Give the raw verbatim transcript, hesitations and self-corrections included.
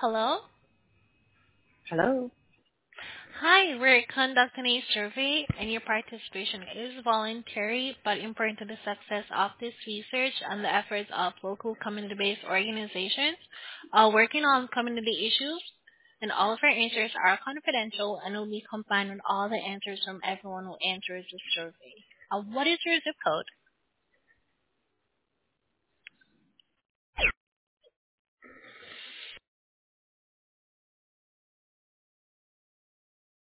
Hello? Hello. Hi, we're conducting a survey and your participation is voluntary but important to the success of this research and the efforts of local community-based organizations uh, working on community issues. And all of our answers are confidential and will be combined with all the answers from everyone who answers the survey. Uh, what is your zip code?